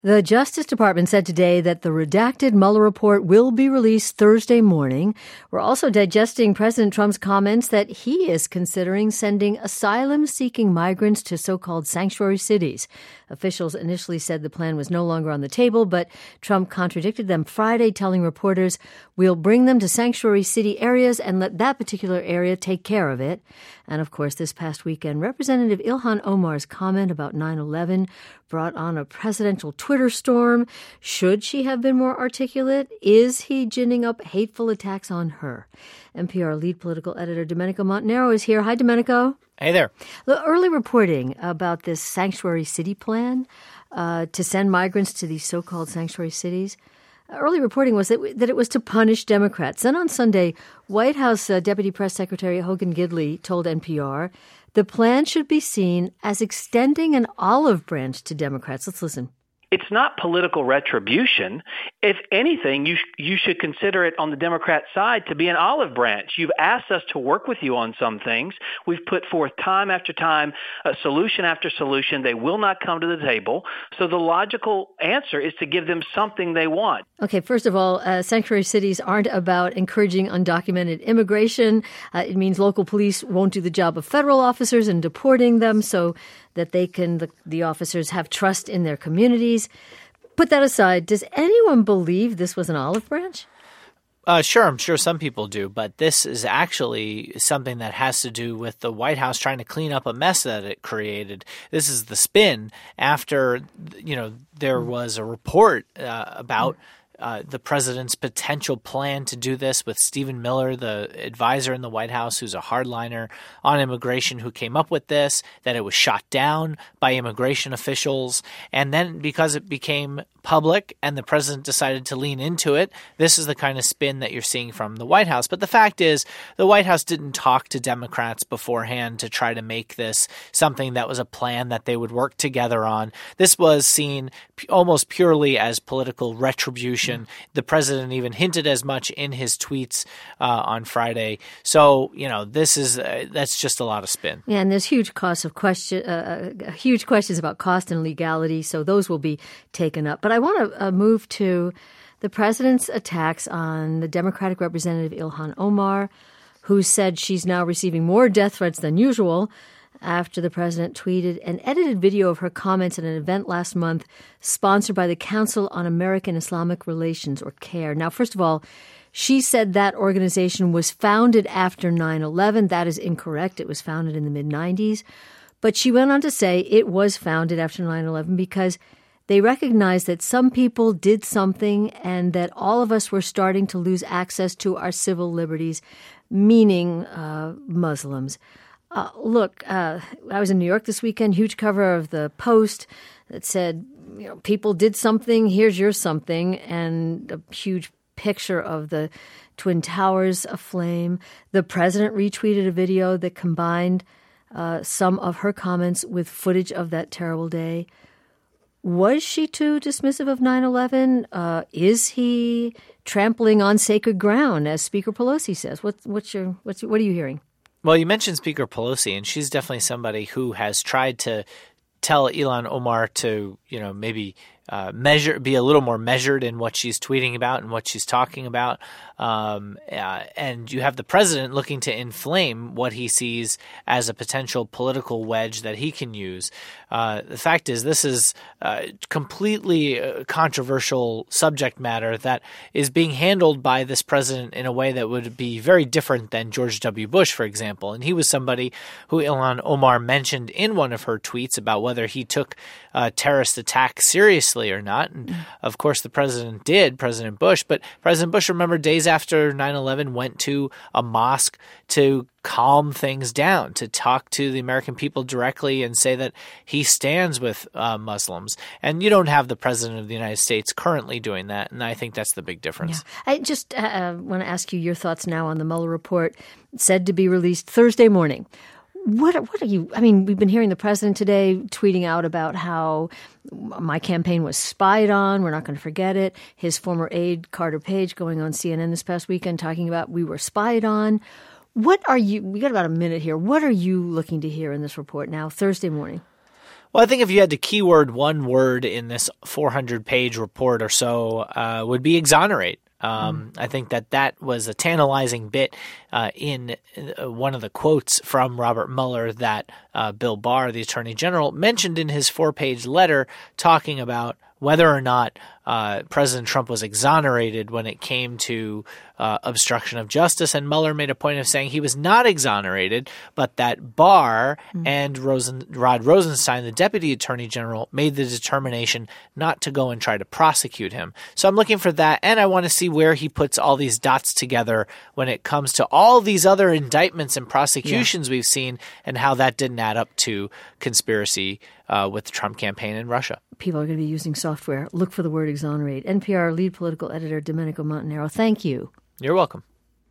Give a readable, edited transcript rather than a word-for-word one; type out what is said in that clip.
The Justice Department said today that the redacted Mueller report will be released Thursday morning. We're also digesting President Trump's comments that he is considering sending asylum-seeking migrants to so-called sanctuary cities. Officials initially said the plan was no longer on the table, but Trump contradicted them Friday, telling reporters, "We'll bring them to sanctuary city areas and let that particular area take care of it." And of course, this past weekend, Representative Ilhan Omar's comment about 9/11 brought on a presidential Twitter storm. Should she have been more articulate? Is he ginning up hateful attacks on her? NPR lead political editor Domenico Montanaro is here. Hi, Domenico. Hey there. The early reporting about this sanctuary city plan to send migrants to these so-called sanctuary cities, early reporting was that it was to punish Democrats. Then on Sunday, White House Deputy Press Secretary Hogan Gidley told NPR the plan should be seen as extending an olive branch to Democrats. Let's listen. It's not political retribution. If anything, you should consider it on the Democrat side to be an olive branch. You've asked us to work with you on some things. We've put forth time after time, solution after solution. They will not come to the table. So the logical answer is to give them something they want. Okay, first of all, sanctuary cities aren't about encouraging undocumented immigration. It means local police won't do the job of federal officers in deporting them so that the officers have trust in their communities. Put that aside, does anyone believe this was an olive branch? Sure, I'm sure some people do, but this is actually something that has to do with the White House trying to clean up a mess that it created. This is the spin after, there was a report about the president's potential plan to do this with Stephen Miller, the advisor in the White House, who's a hardliner on immigration, who came up with this, that it was shot down by immigration officials. And then because it became public and the president decided to lean into it, this is the kind of spin that you're seeing from the White House. But the fact is, the White House didn't talk to Democrats beforehand to try to make this something that was a plan that they would work together on. This was seen almost purely as political retribution. The president even hinted as much in his tweets on Friday. So, that's just a lot of spin. Yeah, and there's huge huge questions about cost and legality, so those will be taken up. But I want to move to the president's attacks on the Democratic Representative Ilhan Omar, who said she's now receiving more death threats than usual after the president tweeted an edited video of her comments at an event last month sponsored by the Council on American Islamic Relations, or CAIR. Now, first of all, she said that organization was founded after 9/11. That is incorrect. It was founded in the mid-90s. But she went on to say it was founded after 9/11 because they recognized that some people did something and that all of us were starting to lose access to our civil liberties, meaning Muslims. Look, I was in New York this weekend, huge cover of the Post that said, people did something, here's your something, and a huge picture of the Twin Towers aflame. The president retweeted a video that combined some of her comments with footage of that terrible day. Was she too dismissive of 9/11? Is he trampling on sacred ground, as Speaker Pelosi says? What are you hearing? Well, you mentioned Speaker Pelosi, and she's definitely somebody who has tried to tell Ilhan Omar to, maybe be a little more measured in what she's tweeting about and what she's talking about. And you have the president looking to inflame what he sees as a potential political wedge that he can use. The fact is, this is completely controversial subject matter that is being handled by this president in a way that would be very different than George W. Bush, for example. And he was somebody who Ilhan Omar mentioned in one of her tweets about whether he took terrorist attacks seriously or not. And of course, the president did, President Bush. But President Bush, remember, days after 9/11, went to a mosque to calm things down, to talk to the American people directly and say that he stands with Muslims. And you don't have the president of the United States currently doing that. And I think that's the big difference. Yeah. I just want to ask you your thoughts now on the Mueller report, said to be released Thursday morning. What are you – we've been hearing the president today tweeting out about how my campaign was spied on. We're not going to forget it. His former aide, Carter Page, going on CNN this past weekend talking about we were spied on. What are you – we got about a minute here. What are you looking to hear in this report now, Thursday morning? Well, I think if you had to keyword one word in this 400-page report or so, would be exonerate. I think that was a tantalizing bit in one of the quotes from Robert Mueller that Bill Barr, the Attorney General, mentioned in his 4-page letter talking about whether or not President Trump was exonerated when it came to obstruction of justice. And Mueller made a point of saying he was not exonerated, but that Barr and Rod Rosenstein, the Deputy Attorney General, made the determination not to go and try to prosecute him. So I'm looking for that, and I want to see where he puts all these dots together when it comes to all these other indictments and prosecutions we've seen and how that didn't add up to conspiracy with the Trump campaign in Russia. People are going to be using software. Look for the word exonerate. NPR lead political editor Domenico Montanaro, thank you. You're welcome.